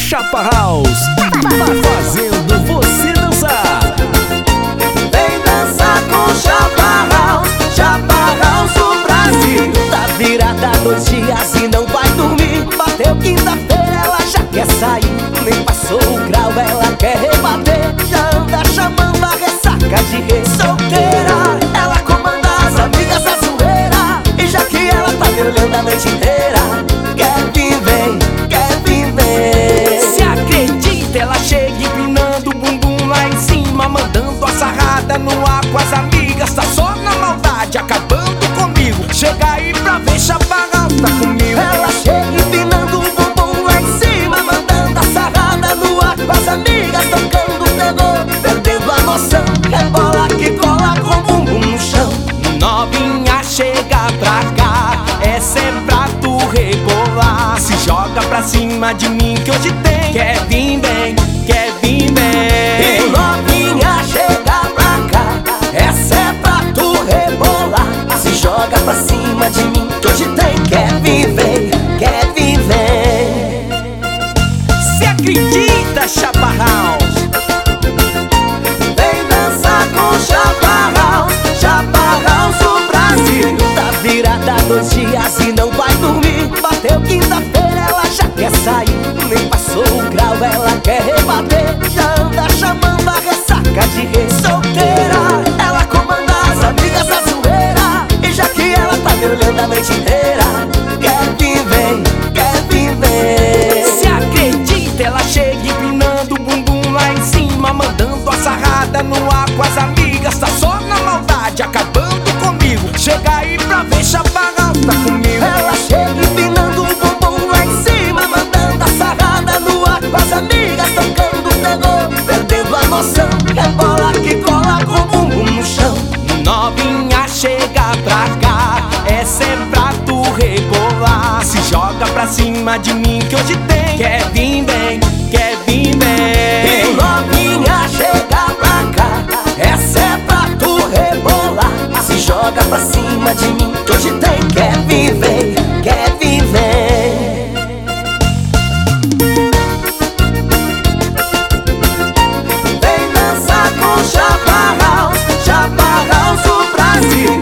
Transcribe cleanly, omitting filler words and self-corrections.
Chapa House, fazendo você dançar. Vem dançar com Chapa House, Chapa House do Brasil. Tá virada 2 dias e não vai dormir. Bateu quinta-feira, ela já quer sair. Nem passou o grau, ela quer rebater. Já anda chamando a ressaca de rei. Solteira, ela comanda as amigas da zoeira. E já que ela tá me olhando a noite inteira, quer vir, vem, quer vir, vem. Se acredita, ela chega empinando o bumbum lá em cima, mandando a sarrada no ar com as amigas. Tá só na maldade, acabando comigo. Chega aí pra ver, Chapa House tá comigo. Ela chega empinando o bumbum lá em cima, mandando a sarrada no ar com as amigas, tocando terror, perdendo a noção. Rebola que cola com o bumbum no chão. Novinha, chega pra cá, essa é pra tu rebolar. Se joga pra cima de mim que hoje tem. Quer vir, vem, quer vir, E vem. novinha, chega pra cá, essa é pra tu rebolar. Se joga pra cima de mim que hoje tem. Quer vir, vem, quer vir, vem. Se acredita, Chapa House. Vem dançar com Chapa House, Chapa House do Brasil. Tá virada 2 dias e não vai dormir. Bateu quinta-feira, ela já quer sair. Nem passou o grau, ela quer rebater. Já anda chamando a ressaca de rei. Solteira, ela comanda as amigas da zoeira. E já que ela tá me olhando a noite inteira, quer vir, vem, quer vir, vem. Se acredita, ela chega empinando o bumbum lá em cima, mandando a sarrada no ar com as amigas. Tá só na maldade, acabando comigo. Chega aí pra ver, Chapa House tá comigo. Ela chega empinando o bumbum lá em cima, mandando a sarrada no ar com as amigas, tocando terror, perdendo a noção. Rebola que cola com o bumbum no chão. Novinha, chega pra cá, essa é pra tu rebolar. Se joga pra cima de mim que hoje tem.